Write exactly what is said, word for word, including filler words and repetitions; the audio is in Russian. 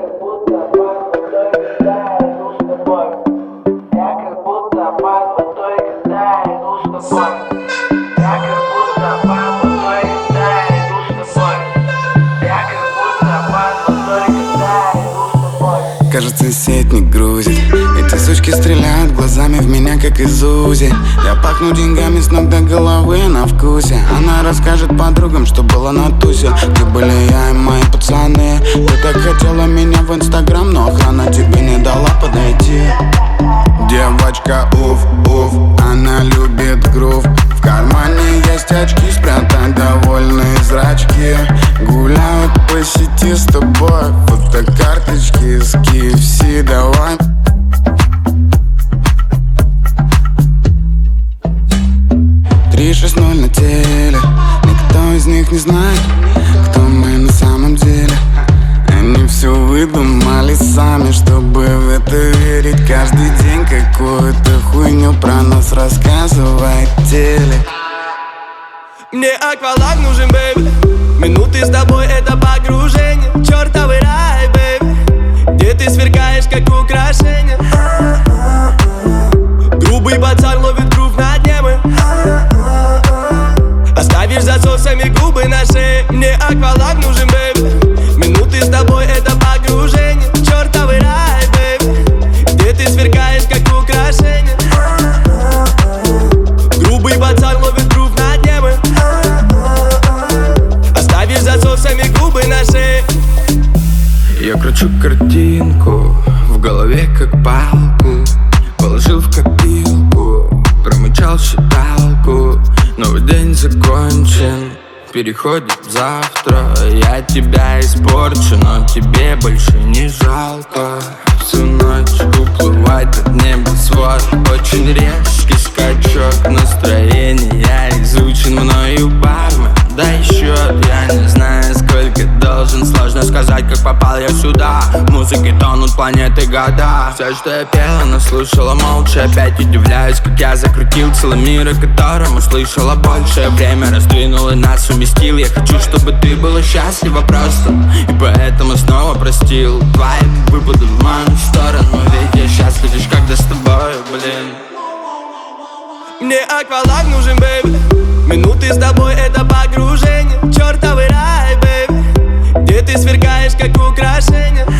как будто под водой, когда иду с тобой. Я как будто под водой, когда иду с тобой. Я как будто под водой, когда иду с тобой. Я как будто под водой, когда иду с тобой. Кажется, сеть не грузит. Эти сучки стреляют глазами в меня, как из УЗИ. Я пахну деньгами с ног до головы на вкусе. Она расскажет подругам, что было на тусе. Где были я и мои пацаны. Ты так хотела меня в инстаграм, но охрана тебе не дала подойти. Девочка, уф, уф, она любит грув. В кармане есть очки, спрятать довольные зрачки. Гуляют по сети с тобой, фотокарточки из кей эф си, давай. Три шесть ноль на теле, никто из них не знает, кто мы на самом деле. Они все выдумали сами, чтобы в это верить. Каждый день какую-то хуйню про нас рассказывает теле. Мне акваланг нужен, бэйби. Минуты с тобой это погружение. Чёртовый рай, бэйби, где ты сверкаешь как украшение. Грубый пацан ловит грув на дне мы. Оставишь засосами губы на шее. Мне акваланг нужен, бэйби. Минуты с тобой это погружение. Чёртовый рай, бэйби, где ты сверкаешь как украшение. Грубый пацан ловит грув на дне мы. Оставишь засосами губы на шее. Я кручу картинку в голове как палку. Положил в копилку, промычал считалку. Новый день закончен, переходит завтра. Я тебя испорчу, но тебе больше не жалко. Всю ночь уплывает от неба свод. Очень резкий скачок настроения изучен мною бармен. Дай счет, я не знаю, сколько должен. Сложно сказать, как попал я сюда. В музыке тонут планеты года. Все, что я пела, но слушала молча. Опять удивляюсь, как я закрутил целый мир, о котором услышала больше. Время раздвинул и нас уместил. Я хочу, чтобы ты была счастлива просто, и поэтому снова простил твои выпады в мою сторону. Ведь я счастлив лишь когда с тобой, блин. Мне акваланг нужен, бэйби. Минуты с тобой это погружение. Чёртовый рай, бэйби, где ты сверкаешь как украшение.